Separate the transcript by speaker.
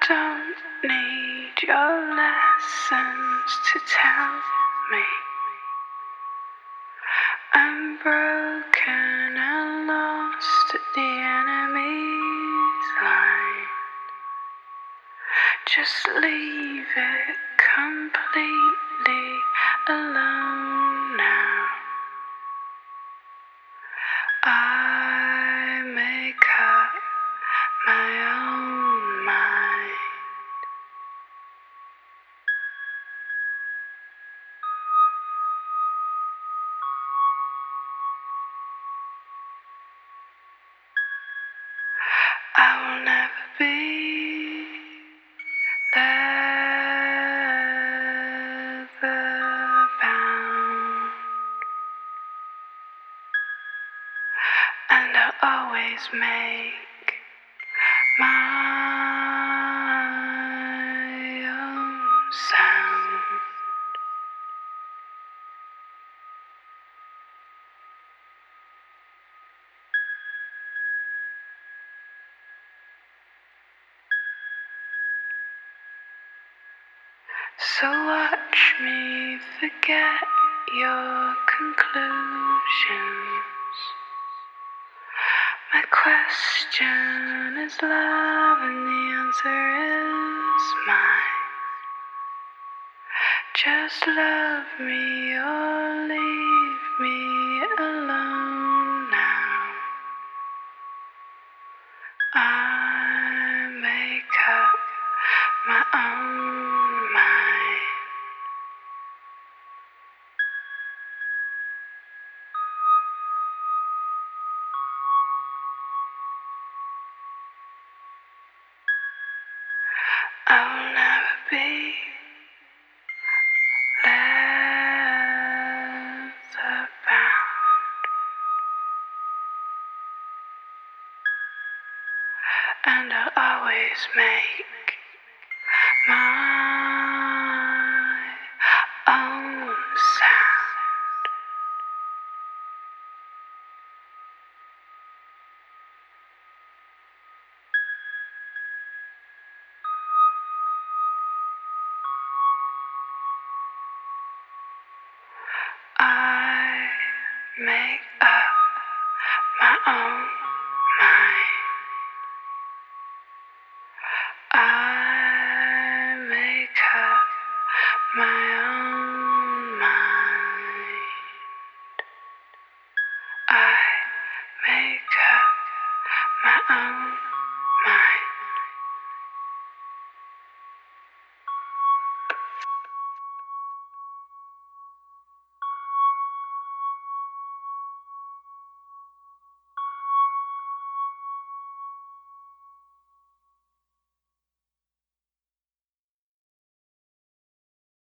Speaker 1: don't need your lessons to tell me I'm broken and lost at the enemy's line. Just leave it completely alone now. I make up my own mind. I will never be leather bound, and I always make my own sound. So watch me forget your conclusions. My question is love and the answer is mine. Just love me or leave me alone now. I make up my own mind. I will never be leather bound, and I'll always make my own sound. I make